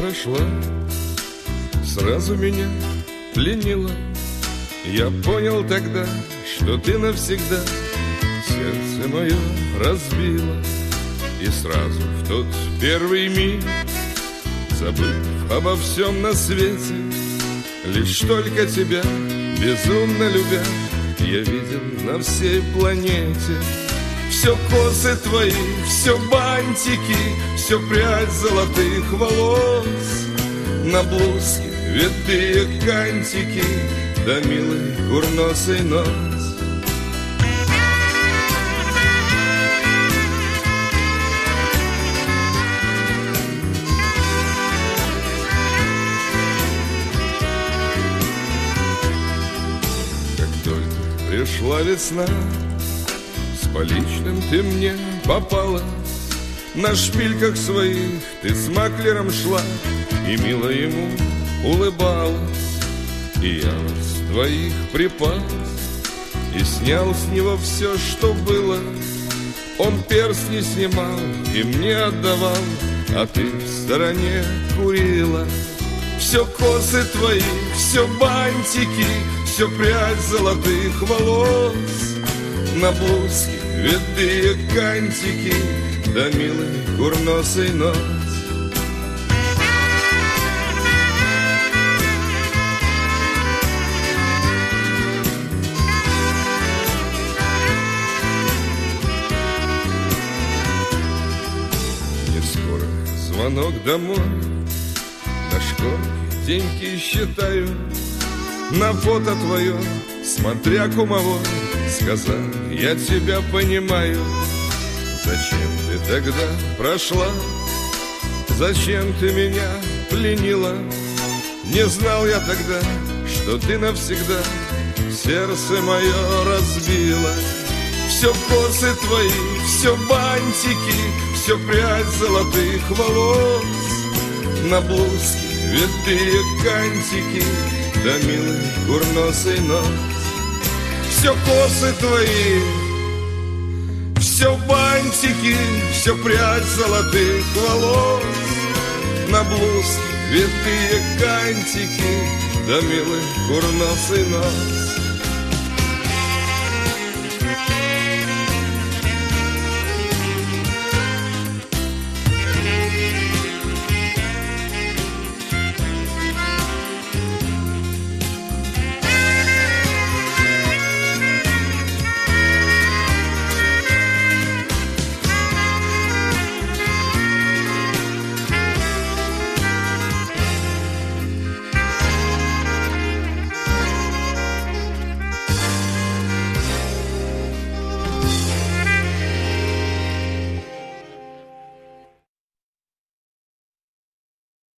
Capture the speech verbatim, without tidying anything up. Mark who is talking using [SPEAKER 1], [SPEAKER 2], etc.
[SPEAKER 1] прошла, сразу меня пленила. Я понял тогда, что ты навсегда сердце мое разбила. И сразу в тот первый миг, забыв обо всем на свете, лишь только тебя, безумно любя, я видел на всей планете. Все косы твои, все бантики, все прядь золотых волос, на блузке витые кантики, да милый курносый нос. Как только пришла весна, с поличным ты мне попала. На шпильках своих ты с маклером шла и мило ему улыбалась. И я вас двоих припас и снял с него все, что было. Он перстни снимал и мне отдавал, а ты в стороне курила. Все косы твои, все бантики, все прядь золотых волос, на блузке витые кантики, да милый курносый нос. Не скоро звонок домой, на школе деньги считаю, на фото твое, смотря кумовой, сказал, я тебя понимаю. Зачем ты тогда прошла? Зачем ты меня пленила? Не знал я тогда, что ты навсегда сердце мое разбила. Все косы твои, все бантики, все прядь золотых волос, на блузке витые кантики, да милый курносый нос. Все косы твои, все бантики, все прядь золотых волос, на блузке витые кантики, да милый курносый нос.